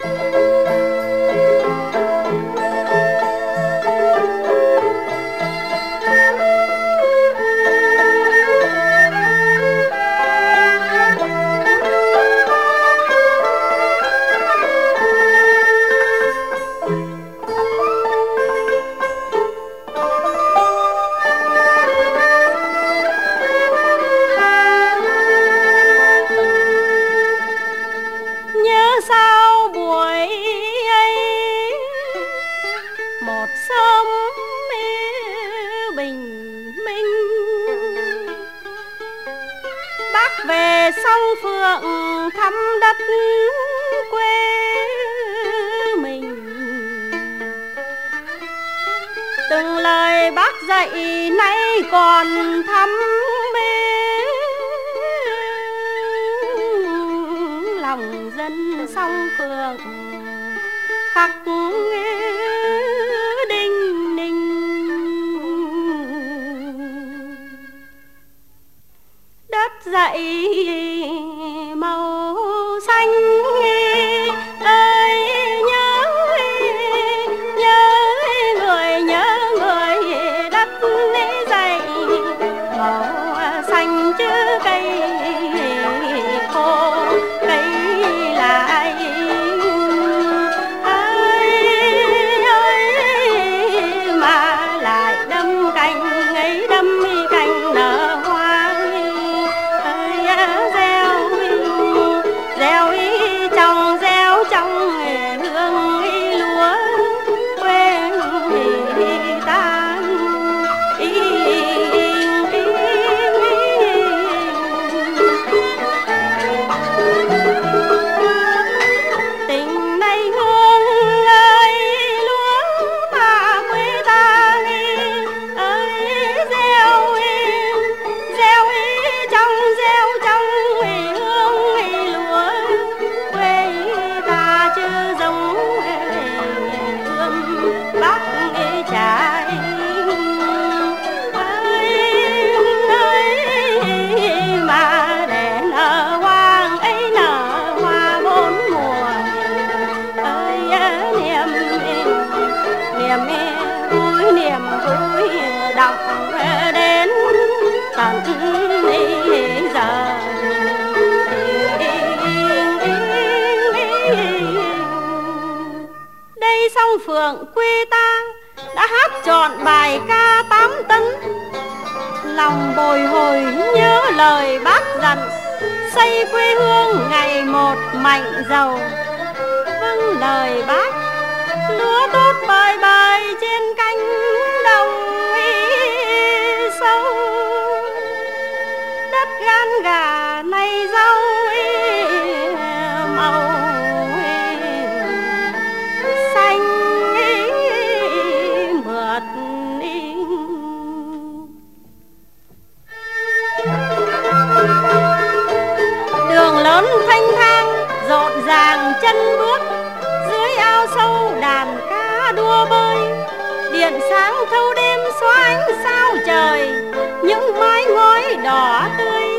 về sông Phượng thăm đất quê mình. Từng lời bác dạy nay còn thắm lòng dân sông Phượng khắc đinh ninh. Đất dậy màu xanh ơi, nhớ người đất dậy màu xanh chứ cây khô cây lại ơi mà lại đâm cành ấy, đâm cành nở hoa gieo trong hương lúa quê ta. Tình này hương ơi lúa mà quê ta ơi, gieo trong hương lúa quê ta chứ giống hương Bắc trái ơi mà để nở hoa ấy, nở hoa bốn mùa ơi, niềm vui đọc đến tận giờ. Đây sông Phượng quê ta đã hát trọn bài ca 8 tấn, lòng bồi hồi nhớ lời bác dặn xây quê hương ngày một mạnh giàu. Vâng lời bác, lúa tốt bời bời trên cánh đồng sâu, đất gan gà này rau màu xanh mượt. Đường lớn thanh thang rộn ràng chân bước, dưới ao sâu đàn cá đua bơi, điện sáng thâu đêm xóa ánh sao trời, những mái ngói đỏ tươi